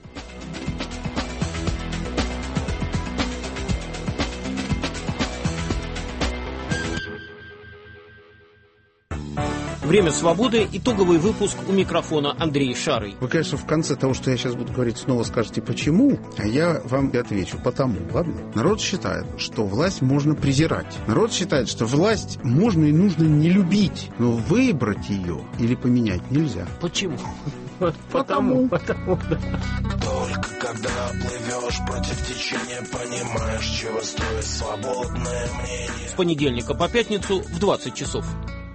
Speaker 7: «Время свободы», итоговый выпуск, у микрофона Андрей Шарый.
Speaker 22: Вы, конечно, в конце того, что я сейчас буду говорить, снова скажете «почему?», а я вам и отвечу «потому». Ладно? Народ считает, что власть можно презирать. Народ считает, что власть можно и нужно не любить, но выбрать ее или поменять нельзя.
Speaker 7: Почему?
Speaker 22: Потому.
Speaker 23: Только когда плывешь против течения, понимаешь, чего стоит свободное мнение.
Speaker 7: С понедельника по пятницу в 20 часов.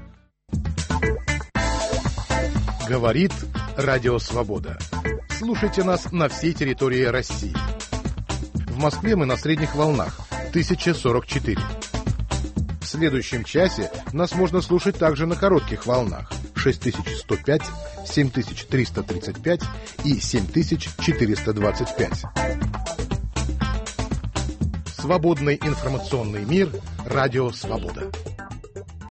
Speaker 24: Говорит Радио Свобода. Слушайте нас на всей территории России. В Москве мы на средних волнах 1044. В следующем часе нас можно слушать также на коротких волнах 6105, 7335 и 7425. Свободный информационный мир. Радио Свобода.